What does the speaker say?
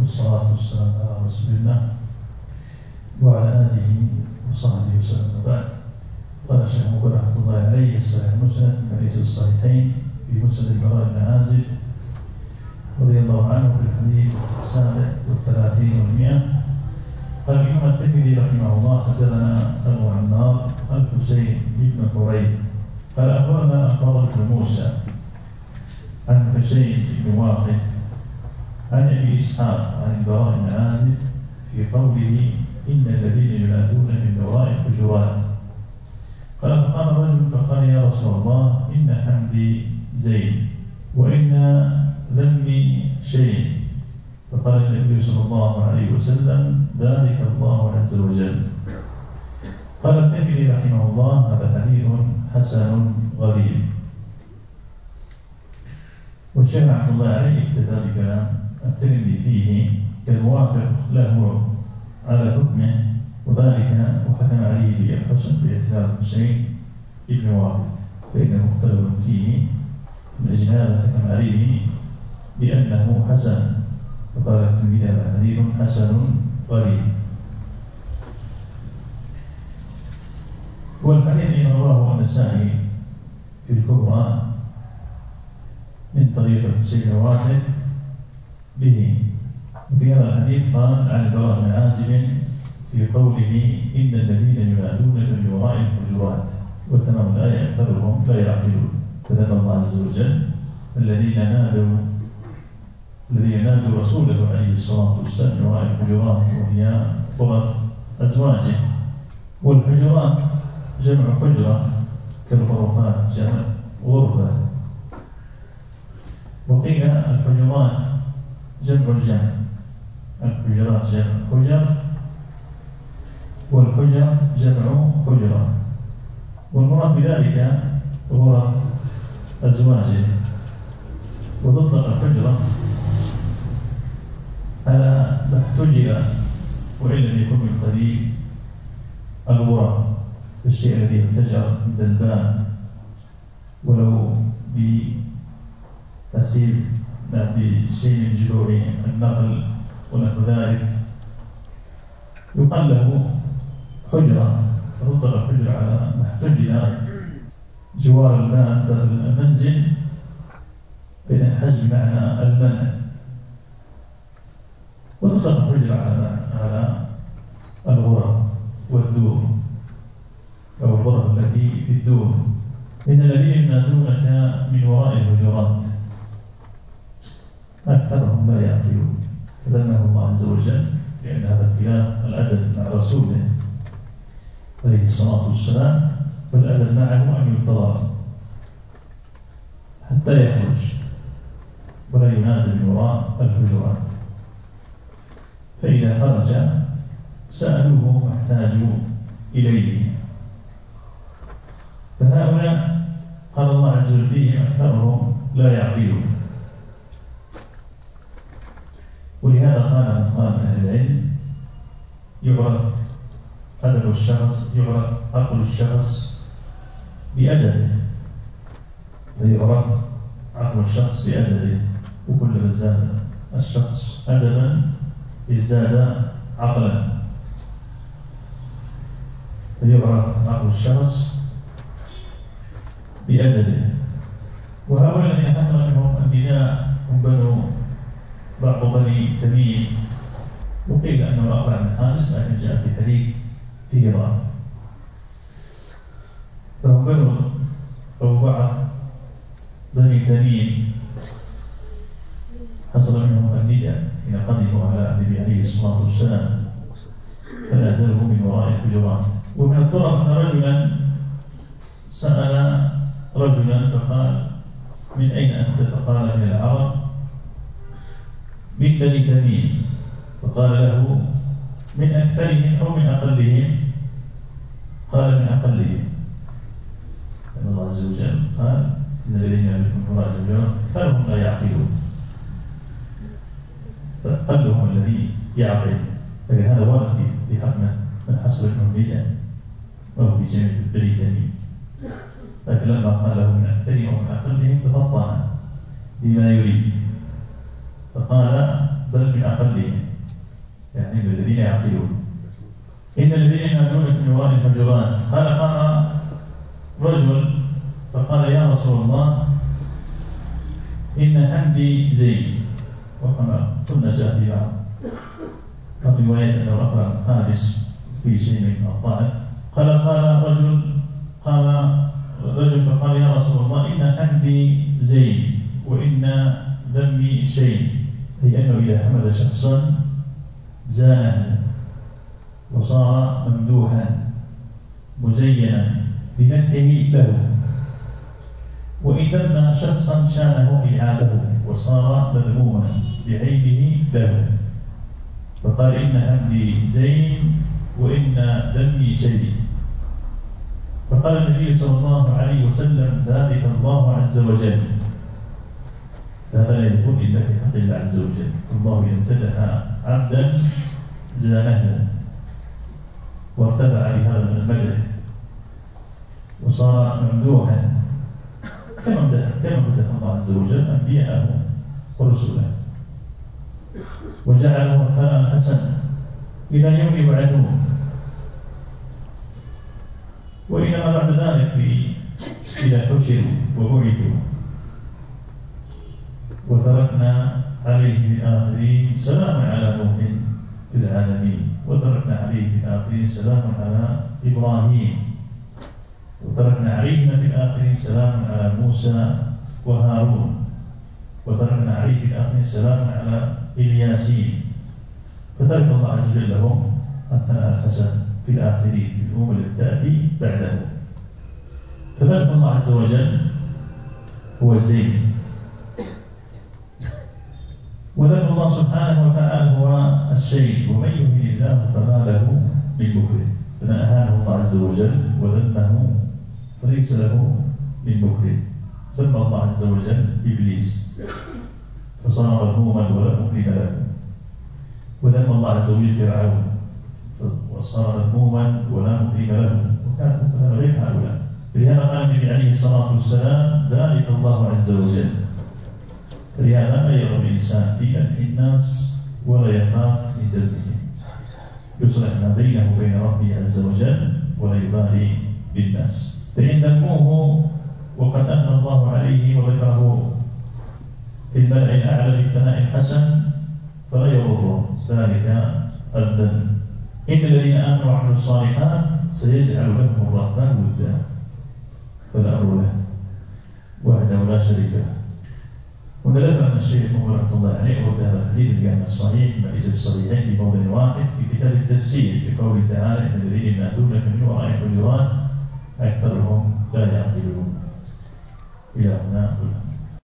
والصلاة والسلام على رسول الله وعلى آله وصحبه وسلم. وبعد، قال الشيخ مقبل رحمة الله عليه: الصحيح مسند من حديث الصحيحين في مسند البراء بن عازب رضي الله عنه في الحديث 37 قال الإمام الترمذي رحمه الله: حدثنا أبو عمار الحسين بن حريث قال أخبرنا الفضل بن موسى عن حسين بن واقد عن أبي إسحاق عن البراء بن عازب في قوله: إن الذين ينادون من وراء الحجرات. قال فقال رجل فقال: يا رسول الله، إن حمدي زين وإن ذمي شيء. فقال النبي صلى الله عليه وسلم: ذلك الله عز وجل. قال الترمذي رحمه الله: هذا حديث حسن غريب. والشيخ رحمه الله عليه اكتفى بكلام الترمذي فيه كالموافق له على حكمه، وذلك وحكم عليه بالحسن باعتبار الحسين بن واقد، فإنه مختلف فيه من أجل هذا حكم عليه بأنه حسن، فقال الترمذي: هذا حديث حسن غريب. والحديث أيضا رواه النسائي في الكبرى من طريق الحسين بن واقد به. وفي هذا الحديث قال عن البراء بن عازب في قوله: إن الذين ينادون من وراء الحجرات. وتمام الآية أكثرهم لا يعقلون، فذكر الله عز وجل الذين نادوا رسوله عليه الصلاة والسلام من وراء الحجرات، وهي غرف أزواجه. والحجرات جمع حجرة كالغرفات جمع غرفة. وقيل الحجرات جمع الجمع، الحجرات جمع حجر، والحجر جمع حجرة، والمراد بذلك غرف أزواجه. وتطلق الحجرة على ما احتجر وإن لم يكن من قبيل الغرف، الشيء الذي يحتجر عند الباب ولو بأسيل بشيء من جذوع النخل ونحو ذلك يقال له حجرة. فتطلق الحجرة على ما احتجر جوار الباب باب المنزل، فإن الحجر معنى المنع. وتطلق الحجرة على الغرف والدور أو الغرف التي في الدور. إن الذين ينادونك من وراء الحجرات أكثرهم لا يعقلون، فذمه الله عز وجل لأن هذا خلاف الأدب مع رسوله عليه الصلاة والسلام، فالأدب معه أن ينتظر حتى يخرج ولا ينادى من وراء الحجرات، فإذا خرج سألوه واحتاجوا إليه. فهؤلاء قال الله عز وجل فيهم أكثرهم لا يعقلون. ولهذا قال من قال من أهل العلم: يعرف أدب الشخص، يعرف عقل الشخص بأدبه، فيعرف عقل الشخص بأدبه، وكلما زاد الشخص أدبا ازداد عقلا، فيعرف عقل الشخص بأدبه. وهؤلاء الذين حصل منهم النداء هم بعض بني تميم، وقيل أنه أقرع بن حارس، لكن جاء في حديث فيه ضعف. فهم بعض بني تميم حصل منهم النداء حين قدموا على النبي عليه الصلاة والسلام، فنادوه من وراء الحجرات. ومن الطرف رجلا سأل رجلا فقال: من أين أنت؟ فقال: من العرب من بني تميم. فقال له: من أكثرهم أو من أقلهم؟ قال: من أقلهم. أن الله عز وجل قال: إن الذين يعرفون من وراء الحجرات أكثرهم لا يعقلون، فأقلهم الذي يعقل. لكن هذا وارد في حق من حصل منهم بدعا وهو في جميع بني تميم، لكن لما قال له من أكثرهم ومن أقلهم تفطن بما يريد، فقال: بل من أقلهم، يعني من الذين يعقلون. إن الذين ينادونك من وراء الحجرات. قام رجل فقال يا رسول الله إن حمدي زين، وكما قلنا جاء في بعض الروايات أنه أقرأ خامس في شيء من الطائف. قال رجل فقال يا رسول الله إن حمدي زين وإن ذمي شيء، أي أنه إذا حمد شخصا زانه وصار ممدوحا مزينا بمدحه له، وإن ذم شخصا شانه أي عابه وصار مذموما بعيبه له. فقال إن حمدي زين وإن ذمي شيء. فقال النبي صلى الله عليه وسلم ذلك الله عز وجل. هذا لا يكون إلا في حق الله عز وجل. الله إذا امتدح عبدا زانه وارتفع بهذا من المدح وصار ممدوحا كما امتدح الله عز وجل أنبياءه ورسله، وجعله الثناء الحسن إلى يوم يبعثون. وإنما بعد ذلك إذا حشروا وبعثوا وتركنا عليه في الآخرين سلام على نوح في العالمين، وتركنا عليه في الآخرين سلام على إبراهيم، وتركنا عليهما في الآخرين سلام على موسى وهارون، وتركنا عليه في الآخرين سلام على الياسين. فترك الله عز وجل لهم الثناء الحسن في الآخرين في الأمم التي تأتي بعده. فمدح الله عز وجل هو الزين، وذم الله سبحانه وتعالى هو الشيء. ومن يهن الله فما له من مكرم. فمن أهانه الله عز وجل وذمه فليس له من مكرم. ذم الله عز وجل إبليس فصار مذموما ولا مكرم له، وذم الله عز وجل فرعون وصار مذموما ولا مكرم له، وكان غير هؤلاء. لهذا قال النبي عليه الصلاة والسلام ذلك الله عز وجل. فلهذا لا يرغب الإنسان في مدح الناس ولا يخاف من ذمهم، يصلح ما بينه وبين ربه عز وجل ولا يبالي بالناس. فإن ذموه وقد أثنى الله عليه وذكره في الملأ الأعلى بالثناء الحسن فلا يضر ذلك الذم. إن الذين آمنوا وعملوا الصالحات سيجعل لهم الرحمن ودا، فالأمر له وحده لا شريك له. ونذكر أن الشيخ محمد رحمة الله عليه ورد هذا الحديث بأن الصحيح ما ليس الصحيحين في موضع واحد في كتاب التفسير في قوله تعالى إن الذين ينادونك من وراء الحجرات أكثر